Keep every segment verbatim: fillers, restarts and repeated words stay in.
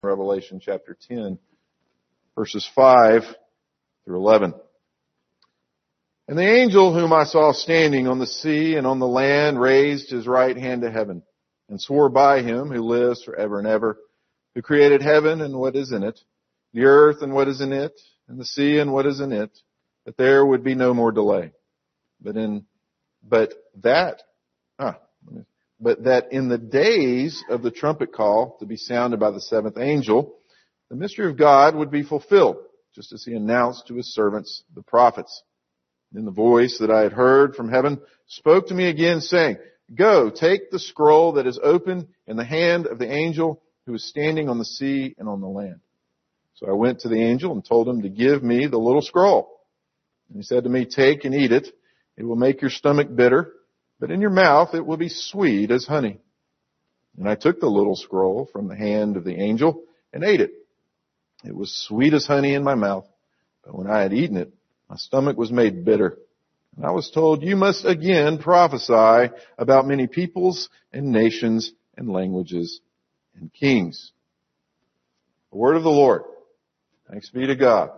Revelation chapter ten, verses five through eleven. And the angel whom I saw standing on the sea and on the land raised his right hand to heaven and swore by him who lives forever and ever, who created heaven and what is in it, the earth and what is in it, and the sea and what is in it, that there would be no more delay. But in, but that, ah, but that in the days of the trumpet call to be sounded by the seventh angel, the mystery of God would be fulfilled, just as he announced to his servants, the prophets. Then the voice that I had heard from heaven spoke to me again, saying, Go, take the scroll that is open in the hand of the angel who is standing on the sea and on the land. So I went to the angel and told him to give me the little scroll. And he said to me, Take and eat it. It will make your stomach bitter, but in your mouth it will be sweet as honey. And I took the little scroll from the hand of the angel and ate it. It was sweet as honey in my mouth, but when I had eaten it, my stomach was made bitter. And I was told, You must again prophesy about many peoples and nations and languages and kings. The word of the Lord. Thanks be to God.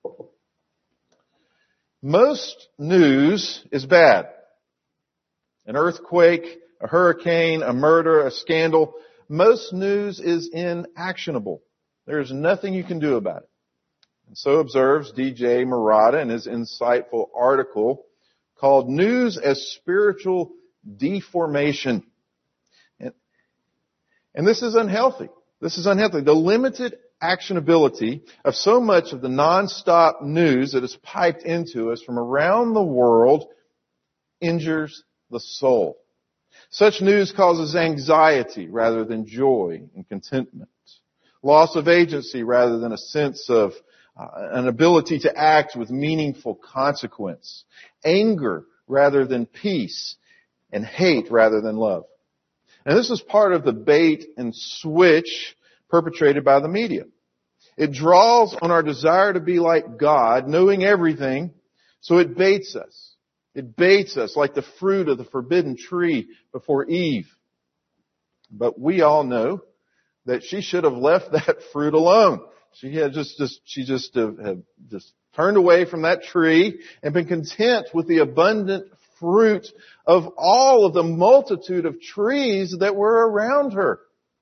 Most news is bad. An earthquake, a hurricane, a murder, a scandal. Most news is inactionable. There is nothing you can do about it. And so observes D J Murata in his insightful article called News as Spiritual Deformation. And, and this is unhealthy. This is unhealthy. The limited actionability of so much of the nonstop news that is piped into us from around the world injures the soul. Such news causes anxiety rather than joy and contentment. Loss of agency rather than a sense of uh, an ability to act with meaningful consequence. Anger rather than peace. And hate rather than love. And this is part of the bait and switch perpetrated by the media. It draws on our desire to be like God, knowing everything, so it baits us. It baits us like the fruit of the forbidden tree before Eve. But we all know that she should have left that fruit alone. She had just, just she just uh, had just turned away from that tree and been content with the abundant fruit of all of the multitude of trees that were around her.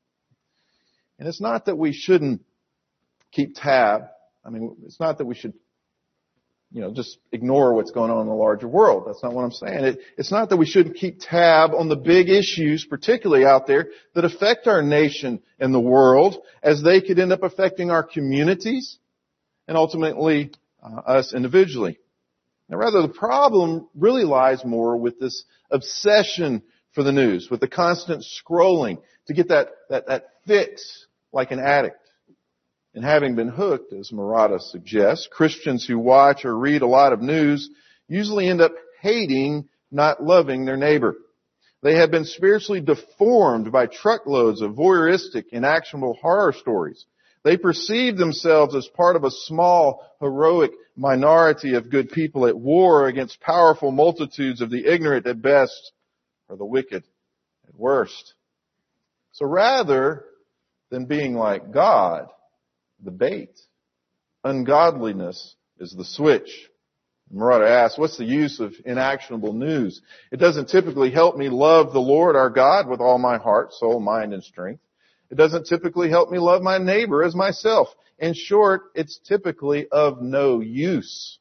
And it's not that we shouldn't keep tab. I mean, it's not that we should, you know, just ignore what's going on in the larger world. That's not what I'm saying. It, it's not that we shouldn't keep tab on the big issues, particularly out there, that affect our nation and the world, as they could end up affecting our communities and ultimately uh, us individually. Now, rather, the problem really lies more with this obsession for the news, with the constant scrolling to get that, that, that fix like an addict. And having been hooked, as Murata suggests, Christians who watch or read a lot of news usually end up hating, not loving their neighbor. They have been spiritually deformed by truckloads of voyeuristic and actionable horror stories. They perceive themselves as part of a small, heroic minority of good people at war against powerful multitudes of the ignorant at best, or the wicked at worst. So rather than being like God, the bait, ungodliness is the switch. Murata asks, what's the use of inactionable news? It doesn't typically help me love the Lord our God with all my heart, soul, mind, and strength. It doesn't typically help me love my neighbor as myself. In short, it's typically of no use.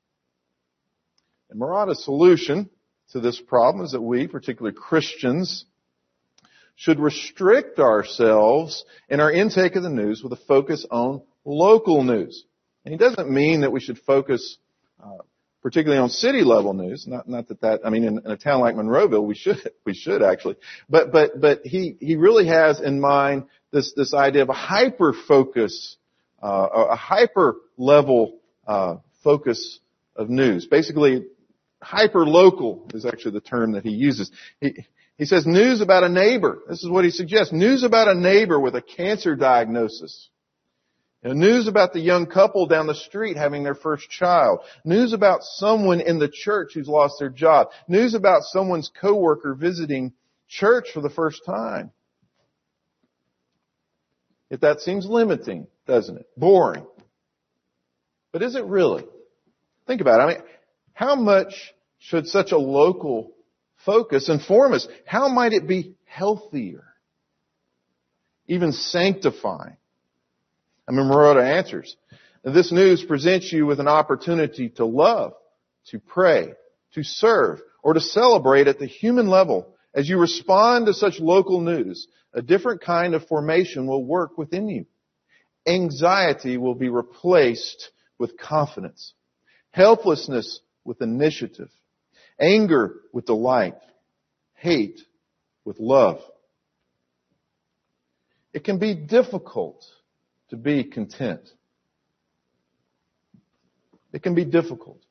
And Murata's solution to this problem is that we, particularly Christians, should restrict ourselves in our intake of the news with a focus on local news. And he doesn't mean that we should focus uh, particularly on city level news. Not, not that that, I mean, in, in a town like Monroeville, we should, we should actually. But, but, but he, he really has in mind this, this idea of a hyper focus, uh, a hyper level, uh, focus of news. Basically, hyper local is actually the term that he uses. He, he says news about a neighbor. This is what he suggests. News about a neighbor with a cancer diagnosis. You know, news about the young couple down the street having their first child. News about someone in the church who's lost their job. News about someone's coworker visiting church for the first time. Yet that seems limiting, doesn't it? Boring. But is it really? Think about it. I mean, how much should such a local focus inform us? How might it be healthier? Even sanctifying? I mean, Marotta answers. This news presents you with an opportunity to love, to pray, to serve, or to celebrate at the human level. As you respond to such local news, a different kind of formation will work within you. Anxiety will be replaced with confidence. Helplessness with initiative. Anger with delight. Hate with love. It can be difficult to be content. It can be difficult.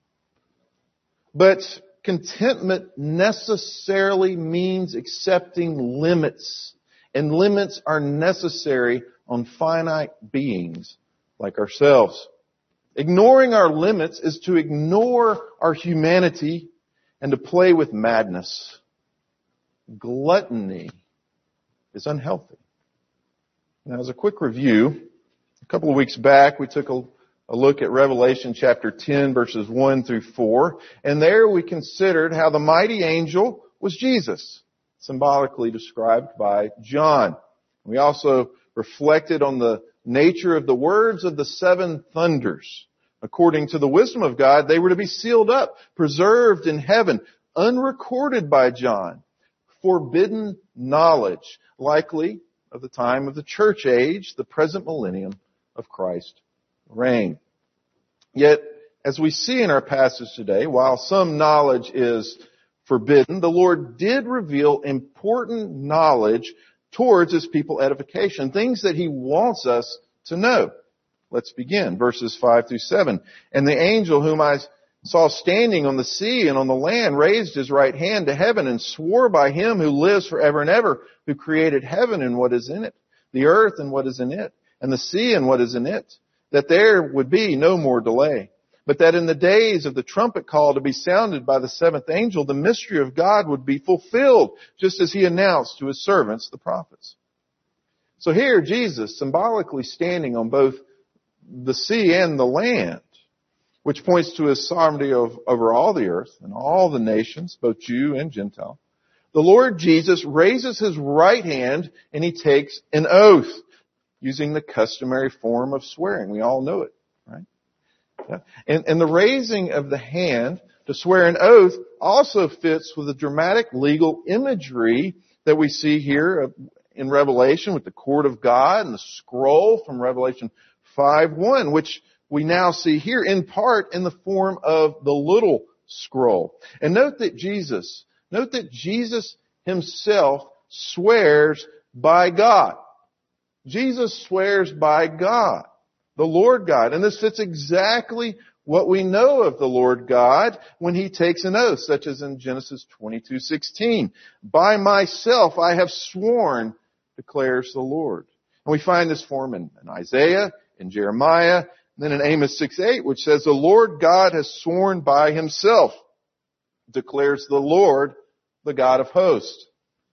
But contentment necessarily means accepting limits. And limits are necessary on finite beings like ourselves. Ignoring our limits is to ignore our humanity and to play with madness. Gluttony is unhealthy. Now, as a quick review, a couple of weeks back we took a, a look at Revelation chapter ten, verses one through four, and there we considered how the mighty angel was Jesus, symbolically described by John. We also reflected on the nature of the words of the seven thunders. According to the wisdom of God, they were to be sealed up, preserved in heaven, unrecorded by John. Forbidden knowledge, likely of the time of the church age, the present millennium of Christ's reign. Yet, as we see in our passage today, while some knowledge is forbidden, the Lord did reveal important knowledge towards His people edification, things that He wants us to know. Let's begin. Verses five through seven. And the angel whom I saw standing on the sea and on the land raised his right hand to heaven and swore by Him who lives forever and ever, who created heaven and what is in it, the earth and what is in it, and the sea and what is in it, that there would be no more delay. But that in the days of the trumpet call to be sounded by the seventh angel, the mystery of God would be fulfilled, just as He announced to His servants, the prophets. So here, Jesus, symbolically standing on both the sea and the land, which points to His sovereignty of, over all the earth and all the nations, both Jew and Gentile. The Lord Jesus raises His right hand and He takes an oath, using the customary form of swearing. We all know it, right? Yeah. And, and the raising of the hand to swear an oath also fits with the dramatic legal imagery that we see here in Revelation with the court of God and the scroll from Revelation five one, which we now see here in part in the form of the little scroll. And note that Jesus, note that Jesus Himself swears by God. Jesus swears by God, the Lord God. And this fits exactly what we know of the Lord God when He takes an oath, such as in Genesis twenty-two sixteen. By myself I have sworn, declares the Lord. And we find this form in, in Isaiah, in Jeremiah, and then in Amos six eight, which says, the Lord God has sworn by Himself, declares the Lord, the God of hosts.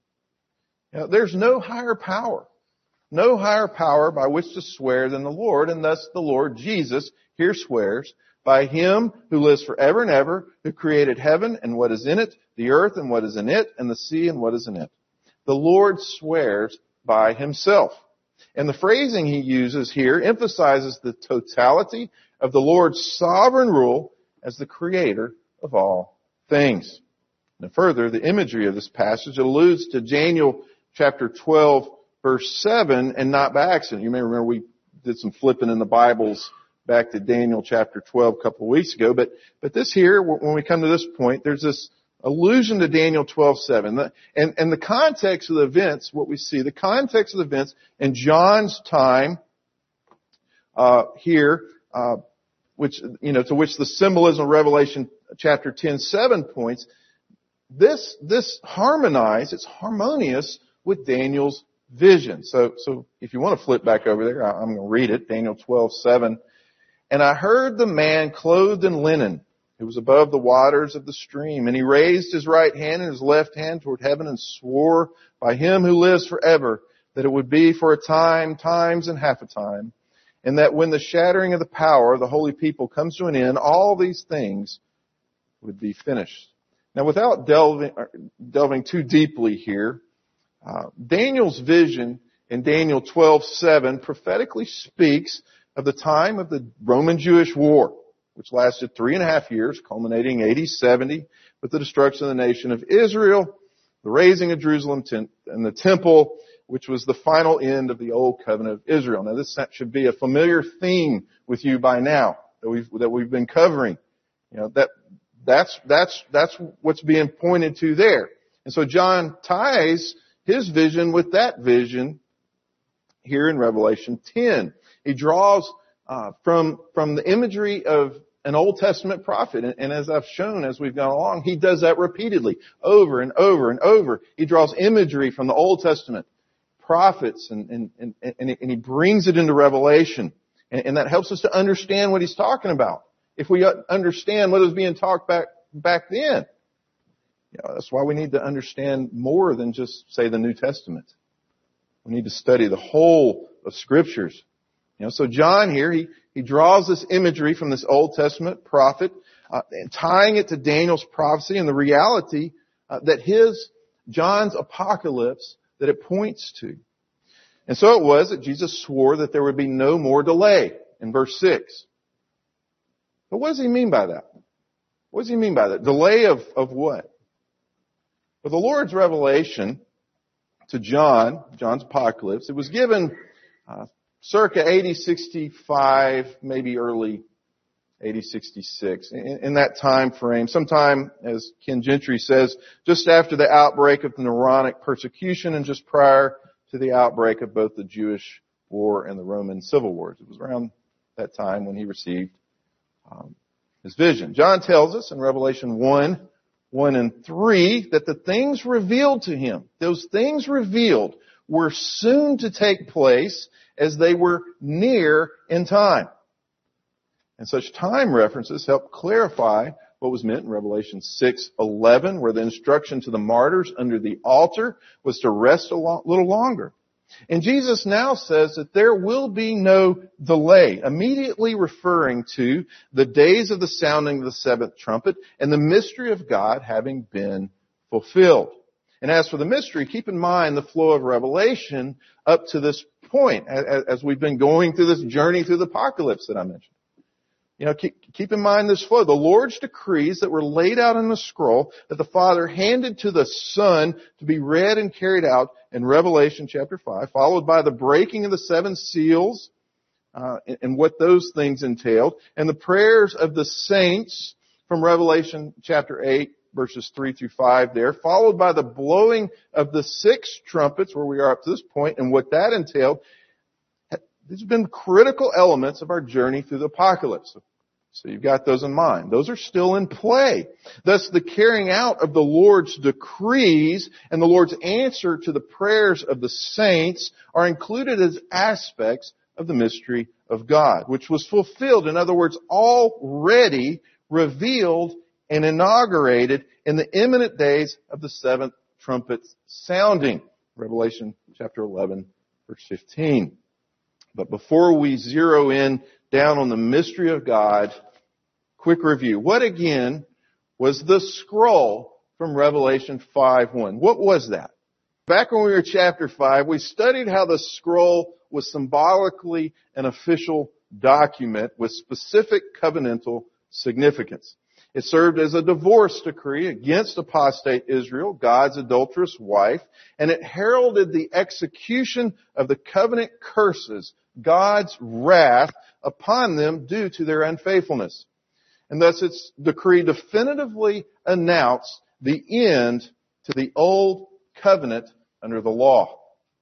Now, there's no higher power, no higher power by which to swear than the Lord, and thus the Lord Jesus here swears by Him who lives forever and ever, who created heaven and what is in it, the earth and what is in it, and the sea and what is in it. The Lord swears by Himself. And the phrasing He uses here emphasizes the totality of the Lord's sovereign rule as the creator of all things. Now further, the imagery of this passage alludes to Daniel chapter twelve, verse seven, and not by accident. You may remember we did some flipping in the Bibles back to Daniel chapter twelve a couple of weeks ago. But, but this here, when we come to this point, there's this allusion to Daniel twelve seven. And, and the context of the events, what we see, the context of the events in John's time, uh, here, uh, which, you know, to which the symbolism of Revelation chapter ten seven points, this, this harmonize, it's harmonious with Daniel's vision. So, so if you want to flip back over there, I'm going to read it, Daniel twelve seven. And I heard the man clothed in linen, who was above the waters of the stream, and he raised his right hand and his left hand toward heaven and swore by Him who lives forever, that it would be for a time, times, and half a time, and that when the shattering of the power of the holy people comes to an end, all these things would be finished. Now, without delving, delving too deeply here, uh, Daniel's vision in Daniel twelve seven prophetically speaks of the time of the Roman-Jewish War, which lasted three and a half years, culminating A D seventy with the destruction of the nation of Israel, the raising of Jerusalem and the temple, which was the final end of the old covenant of Israel. Now, this should be a familiar theme with you by now that we've that we've been covering. You know that that's that's that's what's being pointed to there. And so John ties his vision with that vision here in Revelation ten. He draws uh, from from the imagery of an Old Testament prophet. And, and as I've shown as we've gone along, he does that repeatedly, over and over and over. He draws imagery from the Old Testament prophets and, and, and, and he brings it into Revelation. And, and that helps us to understand what he's talking about. If we understand what was being talked back, back then, you know, that's why we need to understand more than just, say, the New Testament. We need to study the whole of Scriptures. You know, so John here, he, he draws this imagery from this Old Testament prophet, uh, and tying it to Daniel's prophecy and the reality uh, that his, John's apocalypse, that it points to. And so it was that Jesus swore that there would be no more delay in verse six. But what does he mean by that? What does he mean by that? Delay of, of what? Well, the Lord's revelation to John, John's apocalypse, it was given uh, circa A D sixty-five, maybe early A D sixty-six. In, in that time frame, sometime, as Ken Gentry says, just after the outbreak of the Neronic persecution and just prior to the outbreak of both the Jewish War and the Roman Civil Wars. It was around that time when he received um, his vision. John tells us in Revelation one, one and three that the things revealed to him, those things revealed were soon to take place as they were near in time. And such time references help clarify what was meant in Revelation six eleven, where the instruction to the martyrs under the altar was to rest a lo- little longer. And Jesus now says that there will be no delay, immediately referring to the days of the sounding of the seventh trumpet and the mystery of God having been fulfilled. And as for the mystery, keep in mind the flow of Revelation up to this point, as we've been going through this journey through the apocalypse that I mentioned. You know, keep, keep in mind this flow. The Lord's decrees that were laid out in the scroll that the Father handed to the Son to be read and carried out in Revelation chapter five, followed by the breaking of the seven seals, uh, and, and what those things entailed, and the prayers of the saints from Revelation chapter eight, verses three through five there, followed by the blowing of the six trumpets, where we are up to this point, and what that entailed. These have been critical elements of our journey through the apocalypse. So you've got those in mind. Those are still in play. Thus, the carrying out of the Lord's decrees and the Lord's answer to the prayers of the saints are included as aspects of the mystery of God, which was fulfilled, in other words, already revealed and inaugurated in the imminent days of the seventh trumpet sounding. Revelation chapter eleven, verse fifteen. But before we zero in down on the mystery of God, quick review. What again was the scroll from Revelation five one? What was that? Back when we were in chapter five, we studied how the scroll was symbolically an official document with specific covenantal significance. It served as a divorce decree against apostate Israel, God's adulterous wife, and it heralded the execution of the covenant curses, God's wrath upon them due to their unfaithfulness. And thus its decree definitively announced the end to the old covenant under the law.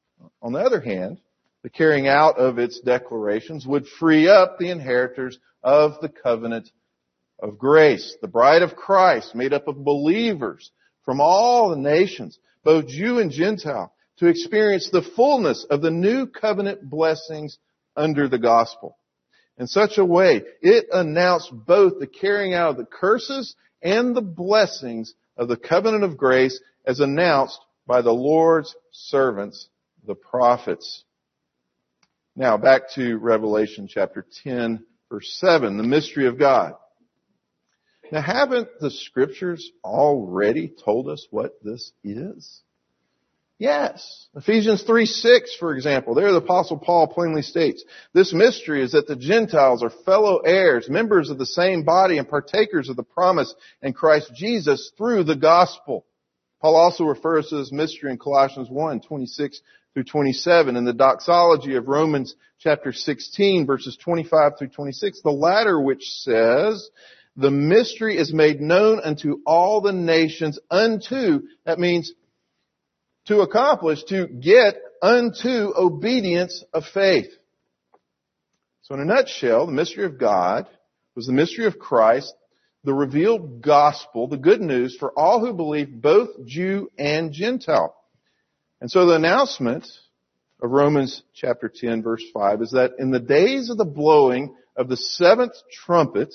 On the other hand, the carrying out of its declarations would free up the inheritors of the covenant of grace, the bride of Christ, made up of believers from all the nations, both Jew and Gentile, to experience the fullness of the new covenant blessings under the gospel. In such a way, it announced both the carrying out of the curses and the blessings of the covenant of grace as announced by the Lord's servants, the prophets. Now back to Revelation chapter ten, verse seven, the mystery of God. Now haven't the scriptures already told us what this is? Yes. Ephesians three six, for example, there the Apostle Paul plainly states, this mystery is that the Gentiles are fellow heirs, members of the same body, and partakers of the promise in Christ Jesus through the gospel. Paul also refers to this mystery in Colossians one twenty-six through twenty-seven, in the doxology of Romans chapter sixteen, verses twenty-five through twenty-six, the latter which says, the mystery is made known unto all the nations unto, that means to accomplish, to get unto obedience of faith. So in a nutshell, the mystery of God was the mystery of Christ, the revealed gospel, the good news for all who believe, both Jew and Gentile. And so the announcement of Romans chapter ten, verse five, is that in the days of the blowing of the seventh trumpet,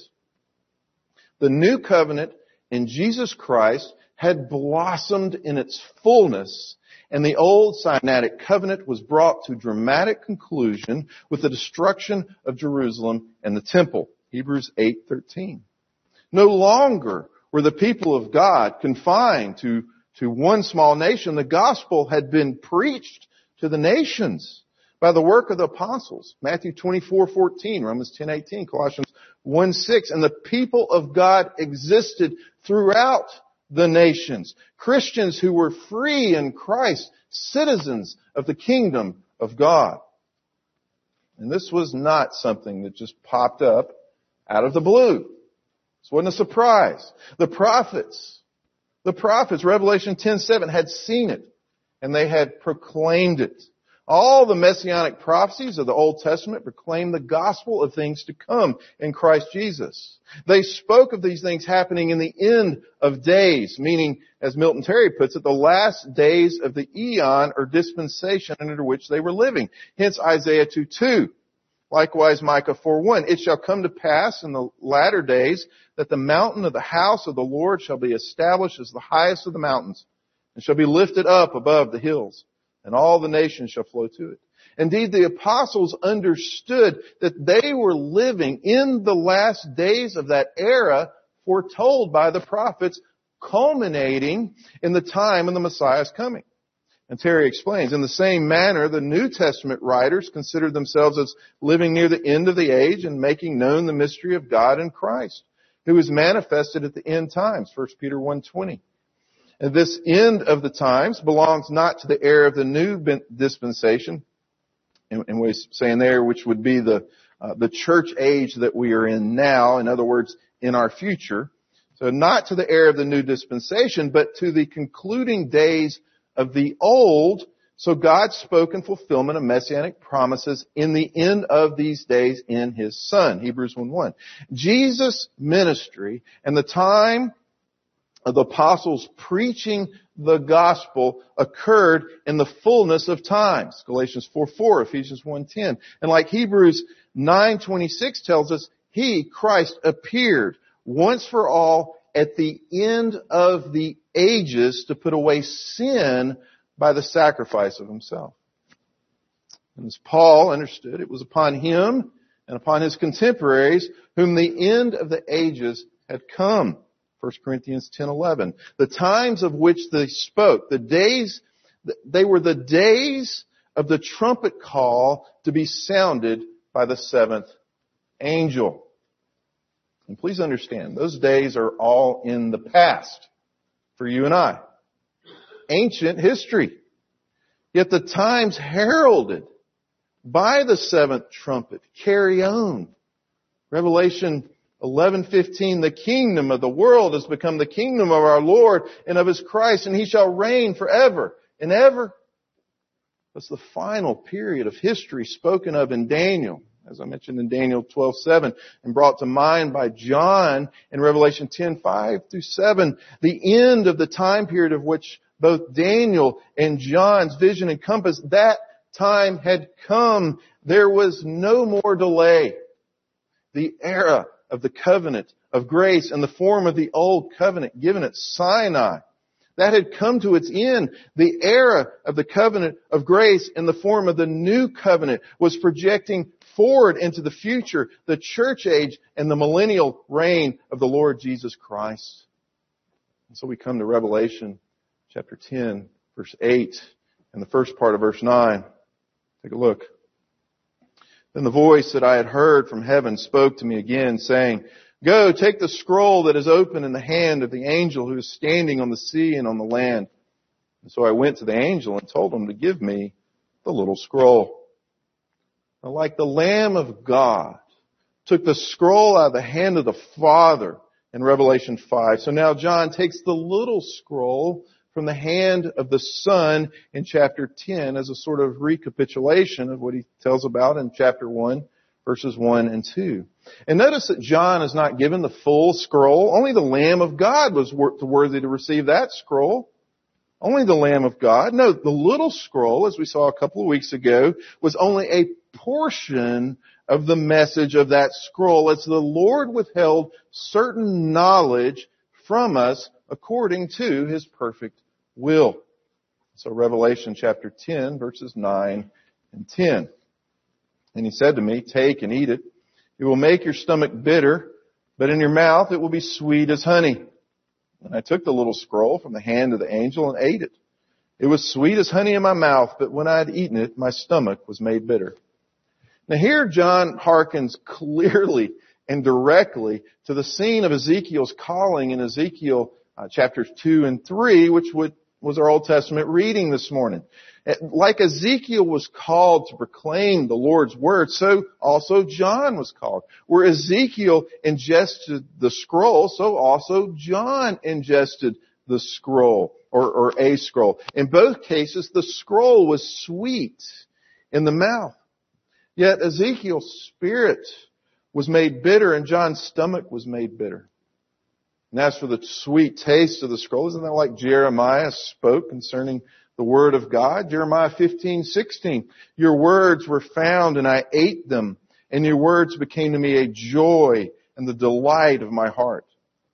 the new covenant in Jesus Christ had blossomed in its fullness, and the old Sinaitic covenant was brought to dramatic conclusion with the destruction of Jerusalem and the temple. Hebrews eight thirteen. No longer were the people of God confined to, to one small nation. The gospel had been preached to the nations by the work of the apostles. Matthew twenty-four fourteen, Romans ten eighteen, Colossians one six. And the people of God existed throughout the nations. Christians who were free in Christ, citizens of the kingdom of God. And this was not something that just popped up out of the blue. This wasn't a surprise. The prophets, the prophets, Revelation ten seven, had seen it, and they had proclaimed it. All the messianic prophecies of the Old Testament proclaim the gospel of things to come in Christ Jesus. They spoke of these things happening in the end of days, meaning, as Milton Terry puts it, the last days of the eon or dispensation under which they were living. Hence Isaiah two two. Likewise Micah four one. It shall come to pass in the latter days that the mountain of the house of the Lord shall be established as the highest of the mountains, and shall be lifted up above the hills, and all the nations shall flow to it. Indeed, the apostles understood that they were living in the last days of that era foretold by the prophets, culminating in the time of the Messiah's coming. And Terry explains, in the same manner, the New Testament writers considered themselves as living near the end of the age and making known the mystery of God in Christ, who is manifested at the end times, First Peter one twenty. And this end of the times belongs not to the era of the new dispensation, and, and we're saying there, which would be the uh, the church age that we are in now, in other words, in our future. So not to the era of the new dispensation, but to the concluding days of the old. So God spoke in fulfillment of messianic promises in the end of these days in His Son, Hebrews one one. Jesus' ministry and the time of the apostles preaching the gospel occurred in the fullness of times. Galatians four four, Ephesians one ten. And like Hebrews nine twenty-six tells us, He, Christ, appeared once for all at the end of the ages to put away sin by the sacrifice of Himself. And as Paul understood, it was upon him and upon his contemporaries whom the end of the ages had come. First Corinthians ten eleven. The times of which they spoke, the days, they were the days of the trumpet call to be sounded by the seventh angel. And please understand, those days are all in the past for you and I. Ancient history. Yet the times heralded by the seventh trumpet carry on. Revelation eleven fifteen, the kingdom of the world has become the kingdom of our Lord and of His Christ, and He shall reign forever and ever. That's the final period of history spoken of in Daniel, as I mentioned in Daniel twelve seven, and brought to mind by John in Revelation ten five through seven, the end of the time period of which both Daniel and John's vision encompassed. That time had come. There was no more delay. The era of the covenant of grace in the form of the old covenant given at Sinai That had come to its end. The era of the covenant of grace in the form of the new covenant was projecting forward into the future, the church age and the millennial reign of the Lord Jesus Christ. And so we come to Revelation chapter ten, verse eight, and the first part of verse nine. Take a look. Then the voice that I had heard from heaven spoke to me again, saying, Go, take the scroll that is open in the hand of the angel who is standing on the sea and on the land. And so I went to the angel and told him to give me the little scroll. Now, like the Lamb of God took the scroll out of the hand of the Father in Revelation five. So now John takes the little scroll from the hand of the Son in chapter ten as a sort of recapitulation of what he tells about in chapter one, verses one and two. And notice that John is not given the full scroll. Only the Lamb of God was worthy to receive that scroll. Only the Lamb of God. No, the little scroll, as we saw a couple of weeks ago, was only a portion of the message of that scroll, as the Lord withheld certain knowledge from us according to His perfect will. So Revelation chapter ten, verses nine and ten. And He said to me, Take and eat it. It will make your stomach bitter, but in your mouth it will be sweet as honey. And I took the little scroll from the hand of the angel and ate it. It was sweet as honey in my mouth, but when I had eaten it, my stomach was made bitter. Now here John hearkens clearly and directly to the scene of Ezekiel's calling in Ezekiel uh, chapters two and three, which would, was our Old Testament reading this morning. Like Ezekiel was called to proclaim the Lord's word, so also John was called. Where Ezekiel ingested the scroll, so also John ingested the scroll, or, or a scroll. In both cases, the scroll was sweet in the mouth. Yet Ezekiel's spirit was made bitter and John's stomach was made bitter. And as for the sweet taste of the scroll, isn't that like Jeremiah spoke concerning the word of God? Jeremiah fifteen sixteen. Your words were found and I ate them, and your words became to me a joy and the delight of my heart.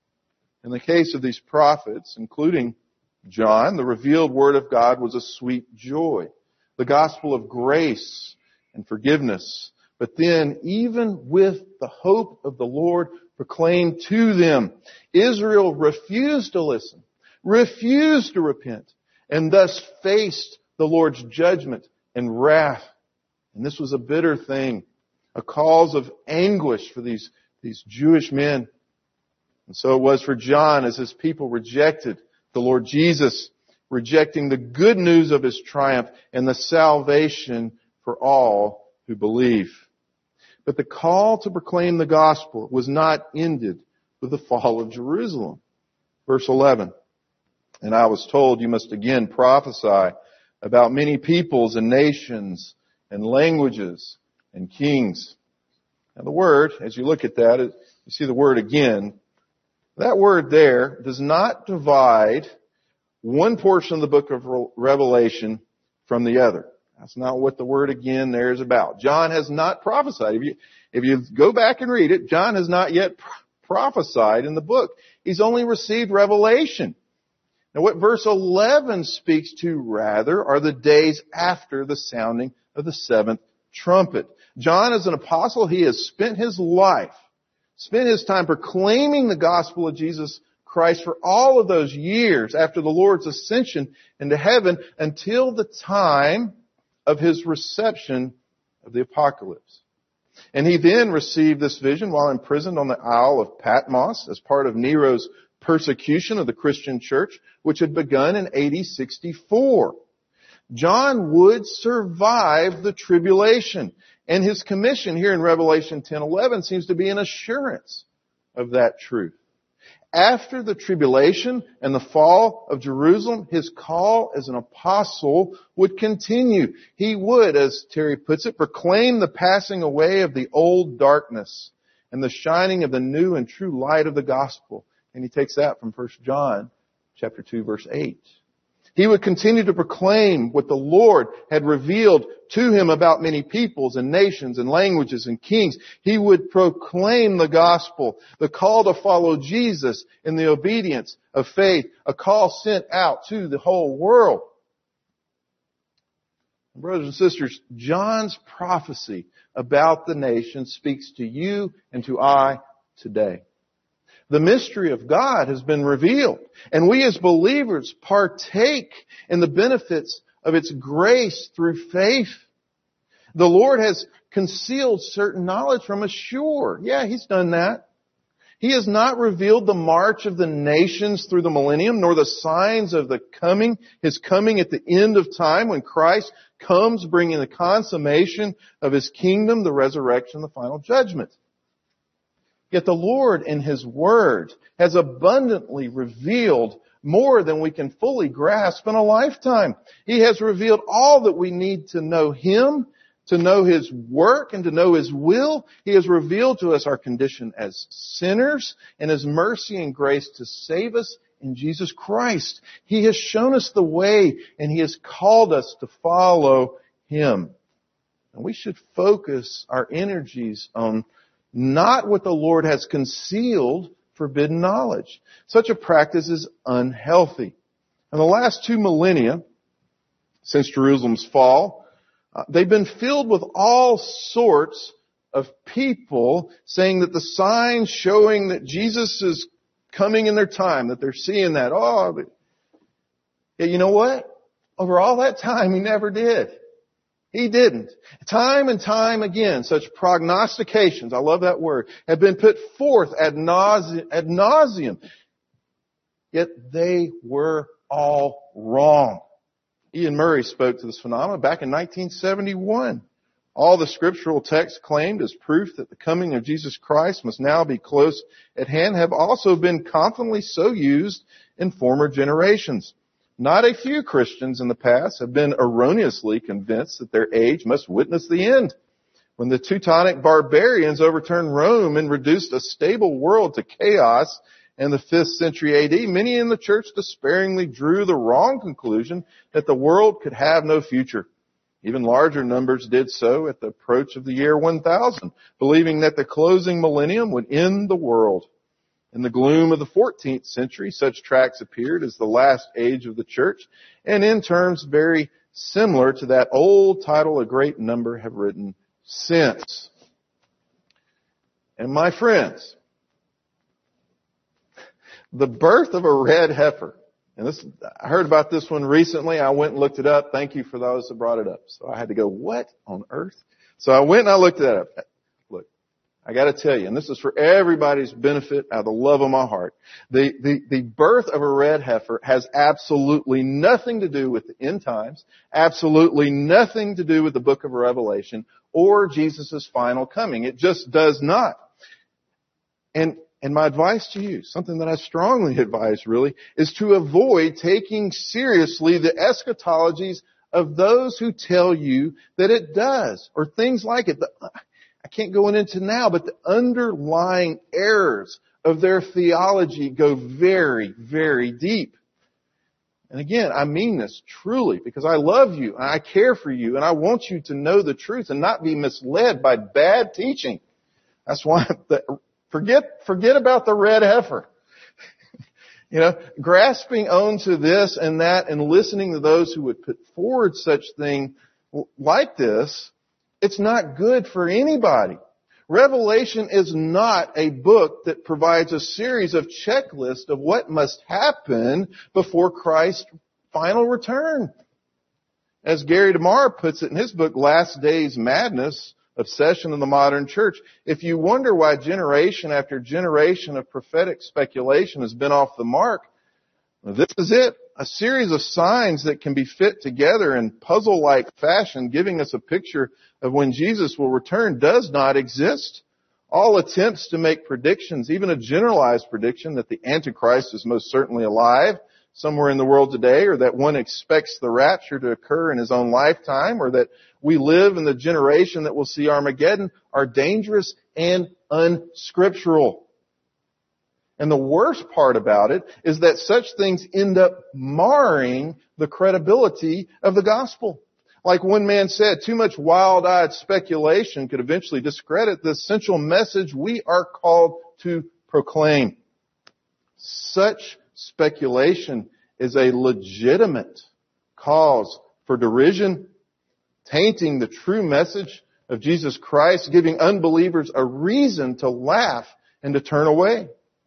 In the case of these prophets, including John, the revealed word of God was a sweet joy, the gospel of grace and forgiveness. But then, even with the hope of the Lord proclaimed to them, Israel refused to listen, refused to repent, and thus faced the Lord's judgment and wrath. And this was a bitter thing, a cause of anguish for these, these Jewish men. And so it was for John as his people rejected the Lord Jesus, rejecting the good news of His triumph and the salvation for all who believe. But the call to proclaim the gospel was not ended with the fall of Jerusalem. Verse eleven. And I was told, you must again prophesy about many peoples and nations and languages and kings. Now the word, as you look at that, you see the word again. That word there does not divide one portion of the book of Revelation from the other. That's not what the word again there is about. John has not prophesied. If you, if you go back and read it, John has not yet prophesied in the book. He's only received revelation. Now what verse eleven speaks to rather are the days after the sounding of the seventh trumpet. John is an apostle. He has spent his life, spent his time proclaiming the gospel of Jesus Christ for all of those years after the Lord's ascension into heaven until the time of His reception of the apocalypse. And he then received this vision while imprisoned on the Isle of Patmos as part of Nero's persecution of the Christian church, which had begun in A D sixty-four. John would survive the tribulation, and his commission here in Revelation ten eleven seems to be an assurance of that truth. After the tribulation and the fall of Jerusalem, his call as an apostle would continue. He would, as Terry puts it, proclaim the passing away of the old darkness and the shining of the new and true light of the gospel. And he takes that from First John chapter two, verse eight. He would continue to proclaim what the Lord had revealed to him about many peoples and nations and languages and kings. He would proclaim the gospel, the call to follow Jesus in the obedience of faith, a call sent out to the whole world. Brothers and sisters, John's prophecy about the nation speaks to you and to I today. The mystery of God has been revealed, and we as believers partake in the benefits of its grace through faith. The Lord has concealed certain knowledge from us, sure. Yeah, He's done that. He has not revealed the march of the nations through the millennium, nor the signs of the coming, His coming at the end of time when Christ comes bringing the consummation of His kingdom, the resurrection, the final judgment. Yet the Lord in His Word has abundantly revealed more than we can fully grasp in a lifetime. He has revealed all that we need to know Him, to know His work, and to know His will. He has revealed to us our condition as sinners and His mercy and grace to save us in Jesus Christ. He has shown us the way, and He has called us to follow Him. And we should focus our energies on not what the Lord has concealed, forbidden knowledge. Such a practice is unhealthy. In the last two millennia, since Jerusalem's fall, uh, they've been filled with all sorts of people saying that the signs showing that Jesus is coming in their time, that they're seeing that. Oh, but, yeah, you know what? Over all that time, He never did. He didn't. Time and time again, such prognostications, I love that word, have been put forth ad nauseum, ad nauseum. Yet they were all wrong. Ian Murray spoke to this phenomenon back in nineteen seventy-one. All the scriptural texts claimed as proof that the coming of Jesus Christ must now be close at hand have also been confidently so used in former generations. Not a few Christians in the past have been erroneously convinced that their age must witness the end. When the Teutonic barbarians overturned Rome and reduced a stable world to chaos in the fifth century A D, many in the church despairingly drew the wrong conclusion that the world could have no future. Even larger numbers did so at the approach of the year one thousand, believing that the closing millennium would end the world. In the gloom of the fourteenth century, such tracts appeared as the last age of the church, and in terms very similar to that old title a great number have written since. And my friends, the birth of a red heifer, and this, I heard about this one recently. I went and looked it up. Thank you for those that brought it up. So I had to go, what on earth? So I went and I looked that up. I got to tell you, and this is for everybody's benefit out of the love of my heart, the, the, the birth of a red heifer has absolutely nothing to do with the end times, absolutely nothing to do with the book of Revelation or Jesus' final coming. It just does not. And, and my advice to you, something that I strongly advise really, is to avoid taking seriously the eschatologies of those who tell you that it does, or things like it. The, I can't go into now, but the underlying errors of their theology go very, very deep. And again, I mean this truly because I love you and I care for you and I want you to know the truth and not be misled by bad teaching. That's why, the, forget, forget about the red heifer. You know, grasping onto this and that and listening to those who would put forward such thing like this, it's not good for anybody. Revelation is not a book that provides a series of checklists of what must happen before Christ's final return. As Gary DeMar puts it in his book, Last Days Madness, Obsession in the Modern Church, if you wonder why generation after generation of prophetic speculation has been off the mark, this is it. A series of signs that can be fit together in puzzle-like fashion, giving us a picture of when Jesus will return, does not exist. All attempts to make predictions, even a generalized prediction that the Antichrist is most certainly alive somewhere in the world today, or that one expects the rapture to occur in his own lifetime, or that we live in the generation that will see Armageddon, are dangerous and unscriptural. And the worst part about it is that such things end up marring the credibility of the gospel. Like one man said, too much wild-eyed speculation could eventually discredit the essential message we are called to proclaim. Such speculation is a legitimate cause for derision, tainting the true message of Jesus Christ, giving unbelievers a reason to laugh and to turn away.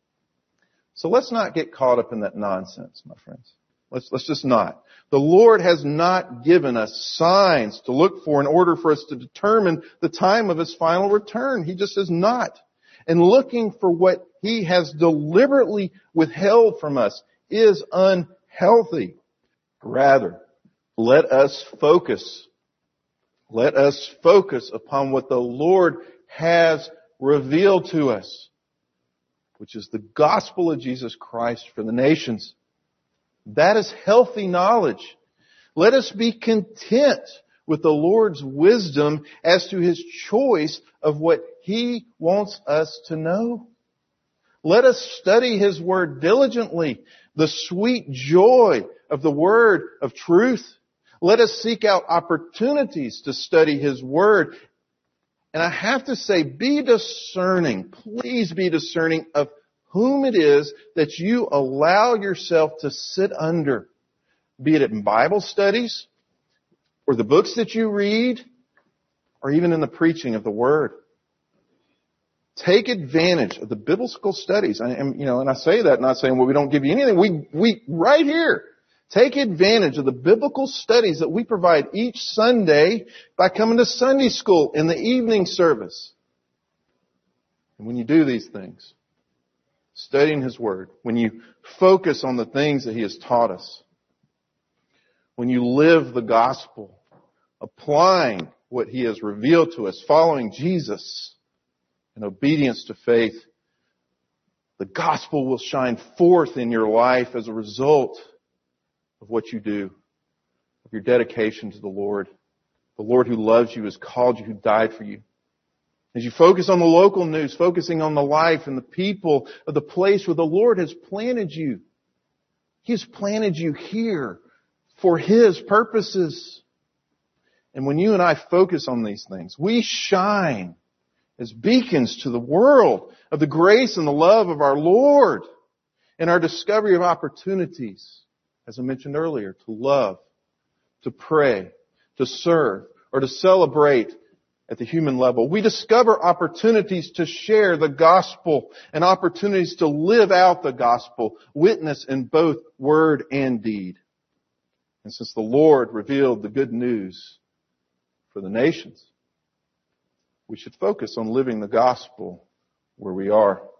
So let's not get caught up in that nonsense, my friends. Let's, let's just not. The Lord has not given us signs to look for in order for us to determine the time of His final return. He just has not. And looking for what He has deliberately withheld from us is unhealthy. Rather, let us focus. Let us focus upon what the Lord has revealed to us, which is the gospel of Jesus Christ for the nations. That is healthy knowledge. Let us be content with the Lord's wisdom as to His choice of what He wants us to know. Let us study His Word diligently, the sweet joy of the Word of truth. Let us seek out opportunities to study His Word. And I have to say, be discerning. Please be discerning of whom it is that you allow yourself to sit under. Be it in Bible studies, or the books that you read, or even in the preaching of the Word. Take advantage of the biblical studies. I am, you know, and I say that not saying, well, we don't give you anything. We, we, right here, take advantage of the biblical studies that we provide each Sunday by coming to Sunday school in the evening service. And when you do these things, studying His Word, when you focus on the things that He has taught us, when you live the gospel, applying what He has revealed to us, following Jesus in obedience to faith, the gospel will shine forth in your life as a result of what you do, of your dedication to the Lord. The Lord who loves you, has called you, who died for you. As you focus on the local news, focusing on the life and the people of the place where the Lord has planted you. He has planted you here for His purposes. And when you and I focus on these things, we shine as beacons to the world of the grace and the love of our Lord and our discovery of opportunities, as I mentioned earlier, to love, to pray, to serve, or to celebrate at the human level. We discover opportunities to share the gospel and opportunities to live out the gospel, witness in both word and deed. And since the Lord revealed the good news for the nations, we should focus on living the gospel where we are.